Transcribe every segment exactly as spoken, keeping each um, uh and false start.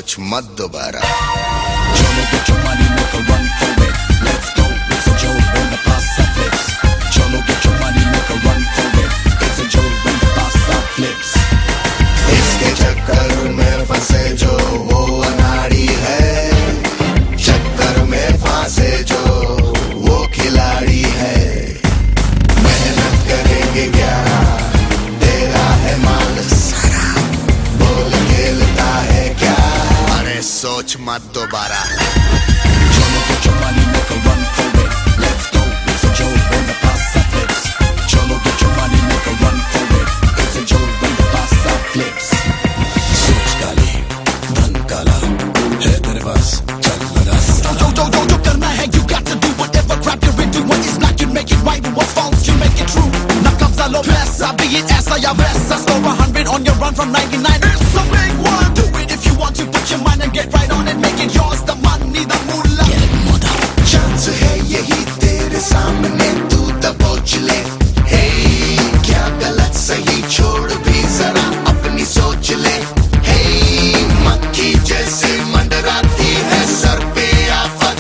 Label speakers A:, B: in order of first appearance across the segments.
A: सोच मत दोबारा।
B: Cholo, get your money, make a run for it. Let's go, it's a joke when the pasta flips. Cholo, get your money, make a run for it. It's a joke when the pasta flips.
A: इसके चक्कर में फंसे जो वो अनाड़ी है, चक्कर में फांसे जो वो खिलाड़ी है। मेहनत करेंगे क्या, तेरा है माल सारा, बोल खेलता है क्या, अरे सोच मत दोबारा।
B: Cholo, get your money, make a run for it. Let's go, it's a joke when the pasta flips. Cholo, get your money, make a run for it. It's a joke when the pasta flips. सोच काली, धन काला, है तेरे पास, चल लगा सा। Yo, yo, yo, yo, करना है, you got to do whatever crap you're into. What is black, you make it white, and what's false, you make it true. Now comes a low messa, be it essa ya vessa. Score a hundred on your run from ninety-nine. It's a big one, do it if you want to. Put your mind and get right on it, make it yours. The money, the moolah. Get it, mother.
A: Chance है यही तेरे सामने, तू दबोच ले। हे क्या गलत सही छोड़ भी जरा अपनी सोच ले। हे मक्खी जैसे मंडराती है सर पे आफत,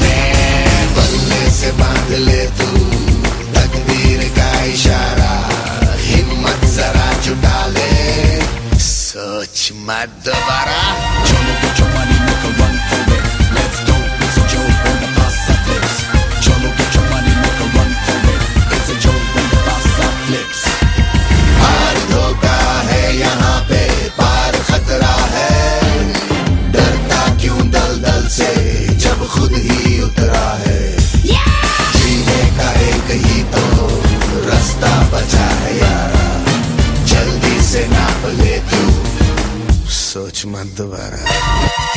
A: बल्ले से बांध ले तू तकदीर का इशारा, हिम्मत जरा जुटा ले, सोच मत दोबारा।
B: Cholo, get your money, make a run for it. Let's go, it's a joke when the pasta flips. Cholo, get your money, make a run for it. It's a joke when the pasta flips.
A: हार धोखा है यहाँ पे, पार खतरा है, डरता क्यों दलदल से जब खुद ही उतरा है। जीने का एक ही तो रास्ता बचा है यारा, जल्दी से नाप ले तू, सोच मत दोबारा।